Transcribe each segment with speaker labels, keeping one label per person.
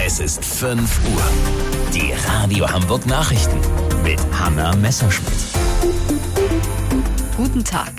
Speaker 1: Es ist 5 Uhr. Die Radio Hamburg Nachrichten mit Hanna Messerschmidt.
Speaker 2: Guten Tag.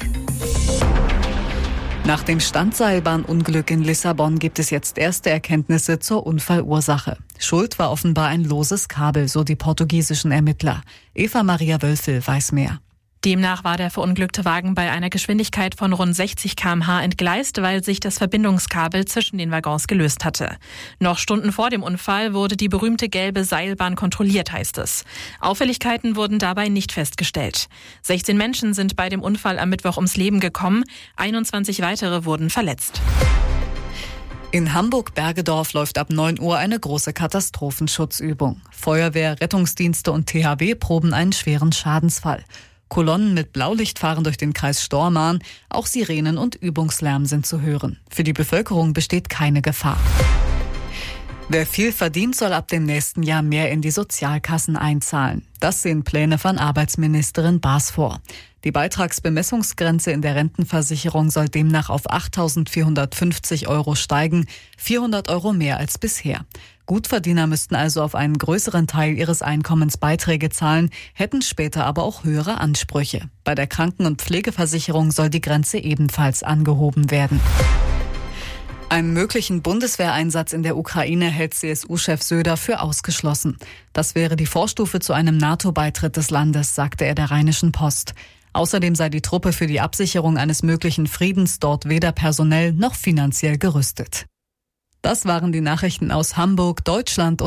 Speaker 2: Nach dem Standseilbahnunglück in Lissabon gibt es jetzt erste Erkenntnisse zur Unfallursache. Schuld war offenbar ein loses Kabel, so die portugiesischen Ermittler. Eva Maria Wölfel weiß mehr.
Speaker 3: Demnach war der verunglückte Wagen bei einer Geschwindigkeit von rund 60 km/h entgleist, weil sich das Verbindungskabel zwischen den Waggons gelöst hatte. Noch Stunden vor dem Unfall wurde die berühmte gelbe Seilbahn kontrolliert, heißt es. Auffälligkeiten wurden dabei nicht festgestellt. 16 Menschen sind bei dem Unfall am Mittwoch ums Leben gekommen, 21 weitere wurden verletzt.
Speaker 2: In Hamburg-Bergedorf läuft ab 9 Uhr eine große Katastrophenschutzübung. Feuerwehr, Rettungsdienste und THW proben einen schweren Schadensfall. Kolonnen mit Blaulicht fahren durch den Kreis Stormarn, auch Sirenen und Übungslärm sind zu hören. Für die Bevölkerung besteht keine Gefahr. Wer viel verdient, soll ab dem nächsten Jahr mehr in die Sozialkassen einzahlen. Das sehen Pläne von Arbeitsministerin Baas vor. Die Beitragsbemessungsgrenze in der Rentenversicherung soll demnach auf 8.450 € steigen, 400 € mehr als bisher. Gutverdiener müssten also auf einen größeren Teil ihres Einkommens Beiträge zahlen, hätten später aber auch höhere Ansprüche. Bei der Kranken- und Pflegeversicherung soll die Grenze ebenfalls angehoben werden. Einen möglichen Bundeswehreinsatz in der Ukraine hält CSU-Chef Söder für ausgeschlossen. Das wäre die Vorstufe zu einem NATO-Beitritt des Landes, sagte er der Rheinischen Post. Außerdem sei die Truppe für die Absicherung eines möglichen Friedens dort weder personell noch finanziell gerüstet. Das waren die Nachrichten aus Hamburg, Deutschland